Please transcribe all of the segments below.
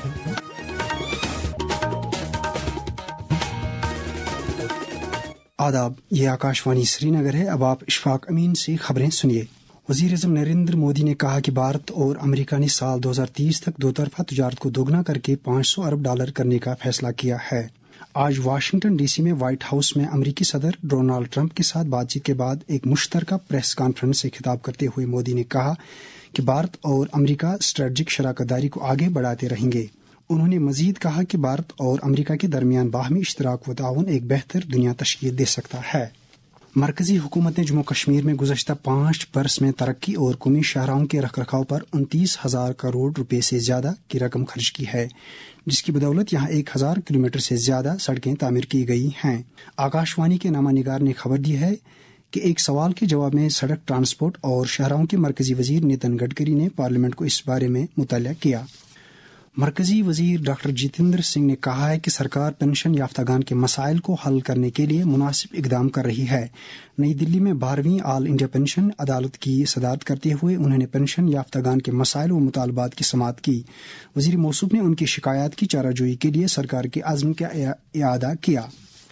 آداب، یہ آکاشوانی سری نگر ہے۔ اب آپ اشفاق امین سے خبریں سنیے۔ وزیر اعظم نریندر مودی نے کہا کہ بھارت اور امریکہ نے سال 2030 تک دو طرفہ تجارت کو دوگنا کر کے $500 ارب کرنے کا فیصلہ کیا ہے۔ آج واشنگٹن ڈی سی میں وائٹ ہاؤس میں امریکی صدر ڈونالڈ ٹرمپ کے ساتھ بات چیت کے بعد ایک مشترکہ پریس کانفرنس سے خطاب کرتے ہوئے مودی نے کہا کہ بھارت اور امریکہ اسٹریٹجک شراکت داری کو آگے بڑھاتے رہیں گے۔ انہوں نے مزید کہا کہ بھارت اور امریکہ کے درمیان باہمی اشتراک و تعاون ایک بہتر دنیا تشکیل دے سکتا ہے۔ مرکزی حکومت نے جموں کشمیر میں گزشتہ 5 برس میں ترقی اور قومی شاہراہوں کے رکھ رکھاؤ پر 29,000 کروڑ روپے سے زیادہ کی رقم خرچ کی ہے، جس کی بدولت یہاں 1,000 کلومیٹر سے زیادہ سڑکیں تعمیر کی گئی ہیں۔ آکاشوانی کے نامہ نگار نے خبر دی ہے کہ ایک سوال کے جواب میں سڑک ٹرانسپورٹ اور شاہراہوں کے مرکزی وزیر نتن گڈکری نے پارلیمنٹ کو اس بارے میں مطلع کیا۔ مرکزی وزیر ڈاکٹر جتیندر سنگھ نے کہا ہے کہ سرکار پینشن یافتگان کے مسائل کو حل کرنے کے لیے مناسب اقدام کر رہی ہے۔ نئی دلی میں 12ویں آل انڈیا پینشن عدالت کی صدارت کرتے ہوئے انہوں نے پینشن یافتگان کے مسائل و مطالبات کی سماعت کی۔ وزیر موصوف نے ان کی شکایات کی چارہ جوئی کے لیے سرکار کے عزم کا اعادہ کیا۔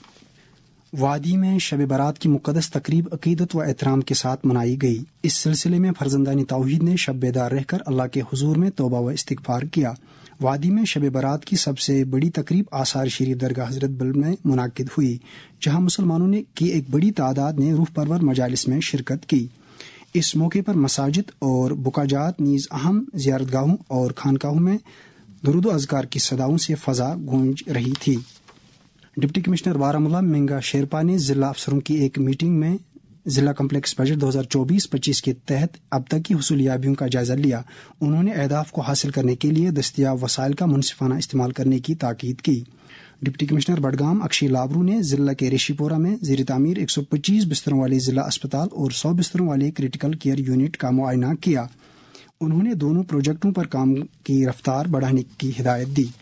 وادی میں شب برات کی مقدس تقریب عقیدت و احترام کے ساتھ منائی گئی۔ اس سلسلے میں فرزندان توحید نے شب بیدار رہ کر اللہ کے حضور میں توبہ و استغفار کیا۔ وادی میں شب برات کی سب سے بڑی تقریب آثار شریف درگاہ حضرت بل میں منعقد ہوئی، جہاں مسلمانوں نے کی ایک بڑی تعداد نے روح پرور مجالس میں شرکت کی۔ اس موقع پر مساجد اور بکاجات نیز اہم زیارت گاہوں اور خانقاہوں میں درود و اذکار کی صداؤں سے فضا گونج رہی تھی۔ ڈپٹی کمشنر بارہمولہ منگا شیرپا نے ضلع افسروں کی ایک میٹنگ میں ضلع کمپلیکس بجٹ 2024-25 کے تحت اب تک کی حصولیابیوں کا جائزہ لیا۔ انہوں نے اہداف کو حاصل کرنے کے لیے دستیاب وسائل کا منصفانہ استعمال کرنے کی تاکید کی۔ ڈپٹی کمشنر بڈگام اکشے لابرو نے ضلع کے ریشی پورہ میں زیر تعمیر 125 بستروں والے ضلع اسپتال اور 100 بستروں والے کریٹیکل کیئر یونٹ کا معائنہ کیا۔ انہوں نے دونوں پروجیکٹوں پر کام کی رفتار بڑھانے کی ہدایت دی۔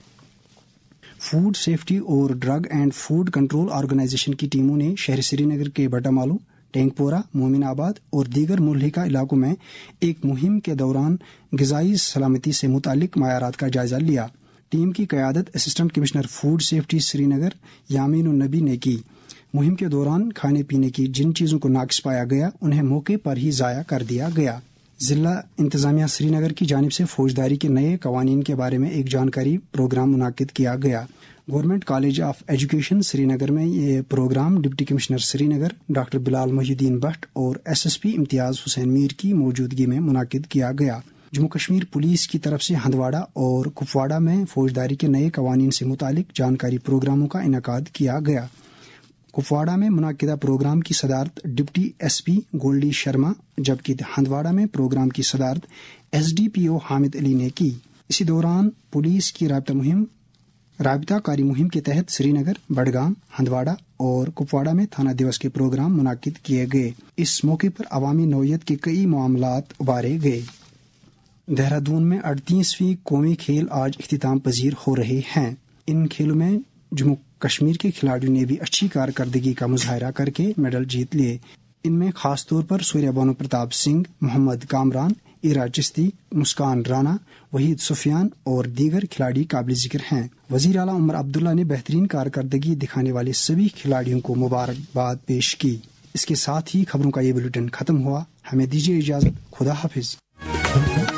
فوڈ سیفٹی اور drug and food control organisation کی ٹیموں نے شہر سری نگر کے بٹا مالو، ٹینک پورہ، مومن آباد اور دیگر ملحقہ علاقوں میں ایک مہم کے دوران غذائی سلامتی سے متعلق معیارات کا جائزہ لیا۔ ٹیم کی قیادت assistant commissioner food safety Srinagar Yameen un-Nabi نے کی۔ مہم کے دوران کھانے پینے کی جن چیزوں کو ناقص پایا گیا انہیں موقع پر ہی ضائع کر دیا گیا۔ ضلع انتظامیہ سری نگر کی جانب سے فوجداری کے نئے قوانین کے بارے میں ایک جانکاری پروگرام منعقد کیا گیا۔ Government college of education Srinagar میں یہ programme deputy commissioner Srinagar doctor Bilal Mohiuddin Bhat اور ایس ایس پی امتیاز حسین میر کی موجودگی میں منعقد کیا گیا۔ جموں کشمیر پولیس کی طرف سے ہندواڑہ اور کپواڑہ میں فوجداری کے نئے قوانین سے متعلق جانکاری پروگراموں کا انعقاد کیا گیا۔ کپواڑہ میں منعقدہ پروگرام کی صدارت deputy S P Goldy Sharma, جبکہ ہندواڑہ میں پروگرام کی صدارت S D P O Hamid Ali نے کی۔ اسی دوران پولیس کی رابطہ کاری مہم کے تحت سری نگر، بڈگام، ہندواڑہ اور کپواڑہ میں تھانہ دیوس کے پروگرام منعقد کیے گئے۔ اس موقع پر عوامی نوعیت کے کئی معاملات ابھارے گئے۔ دہرادون میں 38ویں قومی کھیل آج اختتام پذیر ہو رہے ہیں۔ ان کھیلوں میں جموں کشمیر کے کھلاڑیوں نے بھی اچھی کارکردگی کا مظاہرہ کر کے میڈل جیت لیے۔ ان میں خاص طور پر سوریہ بانو پرتاپ سنگھ، محمد کامران، ایرا چشتی، مسکان رانا، وحید سفیان اور دیگر کھلاڑی قابل ذکر ہیں۔ وزیر اعلیٰ عمر عبداللہ نے بہترین کارکردگی دکھانے والے سبھی کھلاڑیوں کو مبارکباد پیش کی۔ اس کے ساتھ ہی خبروں کا یہ بلیٹن ختم ہوا۔ ہمیں دیجیے اجازت۔ خدا حافظ۔